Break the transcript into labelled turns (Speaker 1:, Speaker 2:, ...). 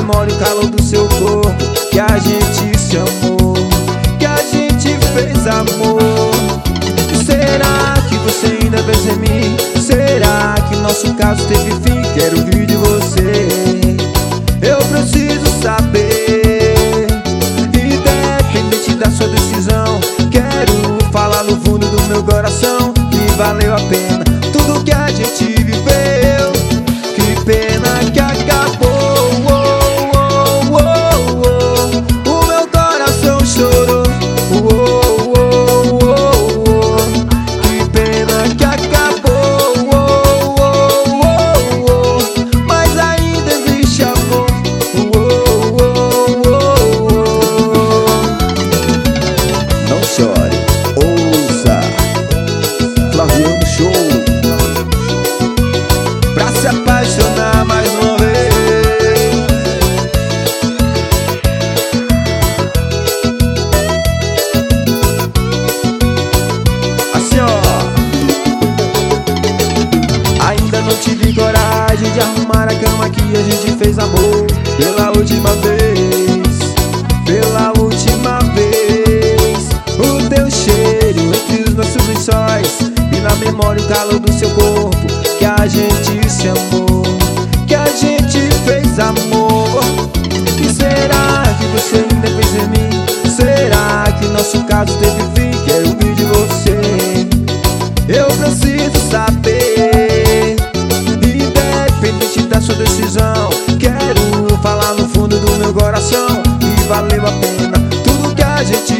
Speaker 1: memória o calor do seu corpo, que a gente se amou, que a gente fez amor. Será que você ainda pensa em mim? Será que nosso caso teve fim? Quero ouvir de você, eu preciso saber. Independente da sua decisão, quero falar no fundo do meu coração que valeu a pena tudo que a gente viveu. Que pena que acabou. O meu coração chorou. Que pena que acabou. Mas ainda existe amor. Não chore, ouça Flaviano Show, pra se apaixonar mais uma vez. Assim ó, ainda não tive coragem de arrumar a cama que a gente fez amor pela última vez, pela última vez. O teu cheiro entre os nossos lençóis e na memória o calor do seu corpo, que a gente se amou, que a gente fez amor. E será que você ainda pensa em mim? Será que nosso caso teve fim? Quero ouvir de você, eu preciso saber. Independente da sua decisão, quero falar no fundo do meu coração que valeu a pena tudo que a gente